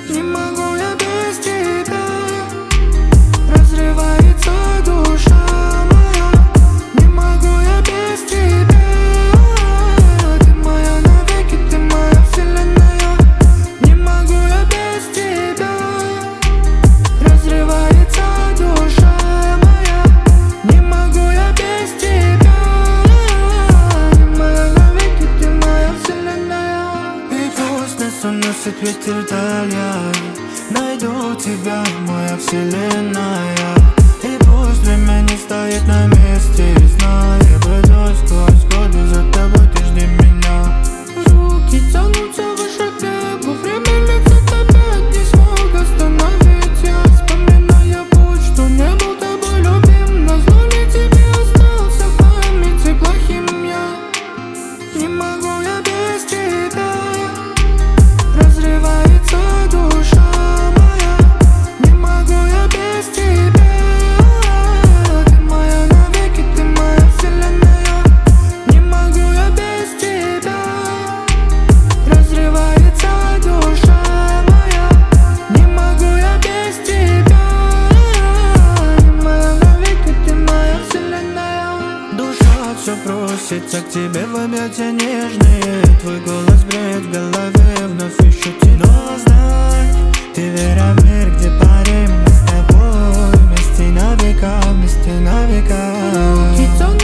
Не могу я без тебя. Разрывается душа моя. Не могу я без тебя. Ты моя навеки, ты моя вселенная. Не могу я без тебя. Разрывается душа моя. Не могу я без тебя. Ты моя навеки, ты моя вселенная. И пусть нас уносит ветер вдаль, я найду тебя, моя вселенная. И пусть время не стоит на месте, знай, я пройду сквозь годы за тобой, ты жди меня. Руки тянутся выше к небу, время летит опять, не смог остановить. Я вспоминаю путь, что не был тобой любим. Назло ли тебе остался в памяти плохим я. Не могу я без тебя. Разрывается душа моя. Не могу я без тебя. Ты моя навеки, ты моя вселенная. Не могу я без тебя. Разрывается душа моя. Не могу я без тебя. Ты моя навеки, ты моя вселенная. Душа все просится к тебе в объятия нежные. Твой голос бреет в голове, вновь ищу тебя. Но знай, ты вера в мир, где парим мы с тобой. Вместе на века, вместе на века.